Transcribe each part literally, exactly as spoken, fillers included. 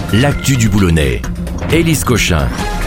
l'actu du Boulonnais. Élise Cochin.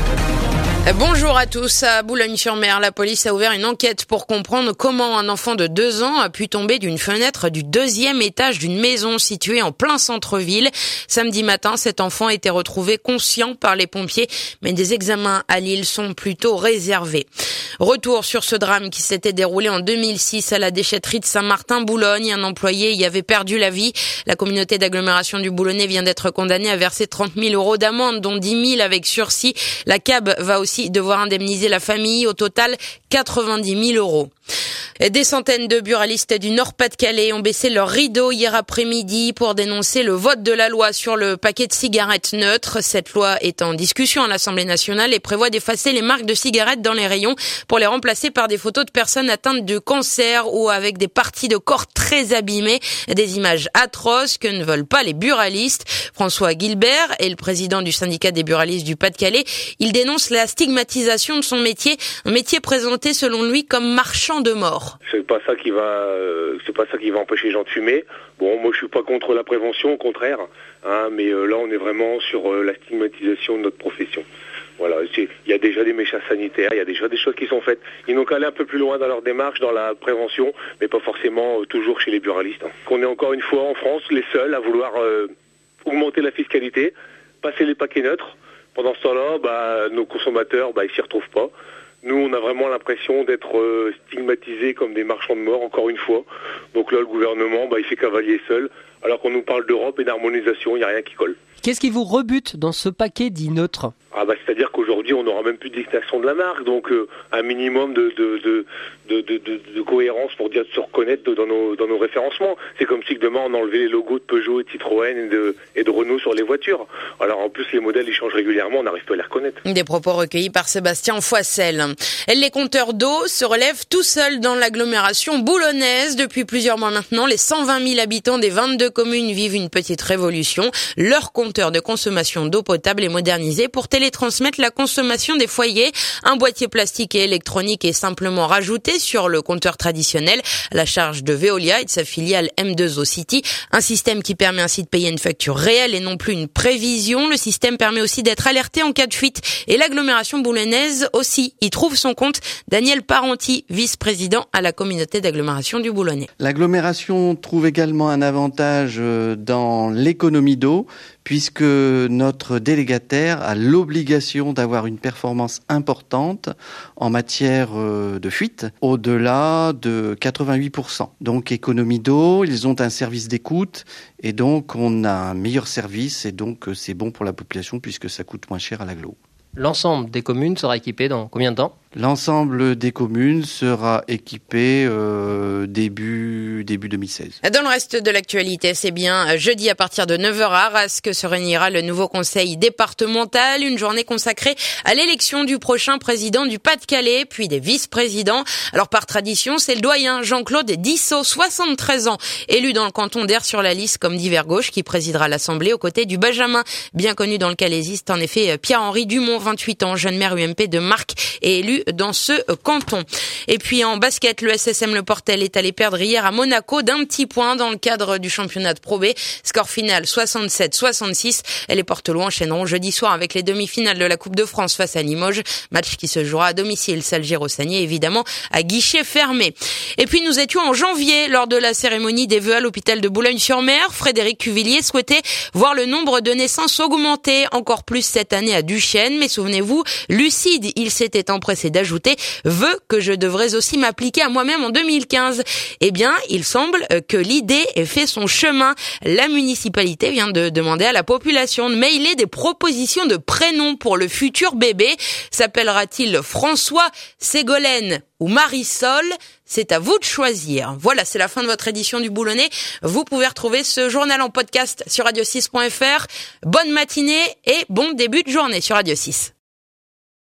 Bonjour à tous. À Boulogne-sur-Mer, la police a ouvert une enquête pour comprendre comment un enfant de deux ans a pu tomber d'une fenêtre du deuxième étage d'une maison située en plein centre-ville. Samedi matin, cet enfant a été retrouvé conscient par les pompiers, mais des examens à Lille sont plutôt réservés. Retour sur ce drame qui s'était déroulé en deux mille six à la déchetterie de Saint-Martin-Boulogne. Un employé y avait perdu la vie. La communauté d'agglomération du Boulonnais vient d'être condamnée à verser trente mille euros d'amende, dont dix mille avec sursis. La C A B va aussi devoir indemniser la famille. Au total, quatre-vingt-dix mille euros. Des centaines de buralistes du Nord-Pas-de-Calais ont baissé leur rideau hier après-midi pour dénoncer le vote de la loi sur le paquet de cigarettes neutres. Cette loi est en discussion à l'Assemblée nationale et prévoit d'effacer les marques de cigarettes dans les rayons pour les remplacer par des photos de personnes atteintes de cancer ou avec des parties de corps très abîmées. Des images atroces que ne veulent pas les buralistes. François Guilbert est le président du syndicat des buralistes du Pas-de-Calais. Il dénonce la stigmatisation de son métier, un métier présenté selon lui comme marchand de mort. C'est pas ça qui va, euh, c'est pas ça qui va empêcher les gens de fumer. Bon, moi je suis pas contre la prévention, au contraire, hein, mais euh, là on est vraiment sur euh, la stigmatisation de notre profession. Voilà, il y a déjà des méchants sanitaires, il y a déjà des choses qui sont faites. Ils n'ont qu'à aller un peu plus loin dans leur démarche, dans la prévention, mais pas forcément euh, toujours chez les buralistes. Hein. Qu'on est encore une fois en France les seuls à vouloir euh, augmenter la fiscalité, passer les paquets neutres. Pendant ce temps-là, bah, nos consommateurs, bah, ils s'y retrouvent pas. Nous, on a vraiment l'impression d'être euh, stigmatisés comme des marchands de mort, encore une fois. Donc là, le gouvernement, bah, il fait cavalier seul, alors qu'on nous parle d'Europe et d'harmonisation, il n'y a rien qui colle. Qu'est-ce qui vous rebute dans ce paquet dit neutre ? Ah bah c'est-à-dire qu'aujourd'hui on n'aura même plus de distinction de la marque, donc euh, un minimum de de, de, de, de, de de cohérence pour dire de se reconnaître dans nos dans nos référencements. C'est comme si que demain on enlevait les logos de Peugeot et de Citroën et de, et de Renault sur les voitures. Alors en plus les modèles ils changent régulièrement, on n'arrive pas à les reconnaître. Des propos recueillis par Sébastien Foissel. Les compteurs d'eau se relèvent tout seuls dans l'agglomération boulonnaise. Depuis plusieurs mois maintenant, les cent vingt mille habitants des vingt-deux communes vivent une petite révolution. Leur compteur de consommation d'eau potable est modernisé pour télétransmettre la consommation des foyers. Un boîtier plastique et électronique est simplement rajouté sur le compteur traditionnel à la charge de Veolia et de sa filiale M deux O City. Un système qui permet ainsi de payer une facture réelle et non plus une prévision. Le système permet aussi d'être alerté en cas de fuite et l'agglomération boulonnaise aussi y trouve son compte. Daniel Parenti, vice-président à la communauté d'agglomération du Boulonnais. L'agglomération trouve également un avantage dans l'économie d'eau puisque notre délégataire a l'obligation d'avoir une performance importante en matière de fuite, au-delà de quatre-vingt-huit pour cent. Donc économie d'eau, ils ont un service d'écoute et donc on a un meilleur service et donc c'est bon pour la population puisque ça coûte moins cher à l'agglo. L'ensemble des communes sera équipé dans combien de temps ? L'ensemble des communes sera équipé euh, début début deux mille seize. Dans le reste de l'actualité, c'est bien jeudi à partir de neuf heures à Arras que se réunira le nouveau conseil départemental, une journée consacrée à l'élection du prochain président du Pas-de-Calais, puis des vice-présidents. Alors par tradition, c'est le doyen Jean-Claude Dissot, soixante-treize ans, élu dans le canton d'Aire sur la liste comme divers gauche, qui présidera l'Assemblée aux côtés du Benjamin, bien connu dans le calaisiste, en effet Pierre-Henri Dumont, vingt-huit ans, jeune maire U M P de Marc et élu dans ce canton. Et puis en basket, le S S M Le Portel est allé perdre hier à Monaco d'un petit point dans le cadre du championnat de Pro B. Score final soixante-sept soixante-six. Les Portelois enchaîneront jeudi soir avec les demi-finales de la Coupe de France face à Limoges. Match qui se jouera à domicile, salle Girosanier, évidemment à guichet fermé. Et puis nous étions en janvier lors de la cérémonie des vœux à l'hôpital de Boulogne-sur-Mer. Frédéric Cuvillier souhaitait voir le nombre de naissances augmenter encore plus cette année à Duchesne. Mais souvenez-vous, lucide, il s'était empressé d'ajouter « veut que je devrais aussi m'appliquer à moi-même en deux mille quinze ». Eh bien, il semble que l'idée ait fait son chemin. La municipalité vient de demander à la population de mailer des propositions de prénoms pour le futur bébé. S'appellera-t-il François, Ségolène ou Marisol? C'est à vous de choisir. Voilà, c'est la fin de votre édition du Boulonnais. Vous pouvez retrouver ce journal en podcast sur radio six point f r. Bonne matinée et bon début de journée sur Radio six.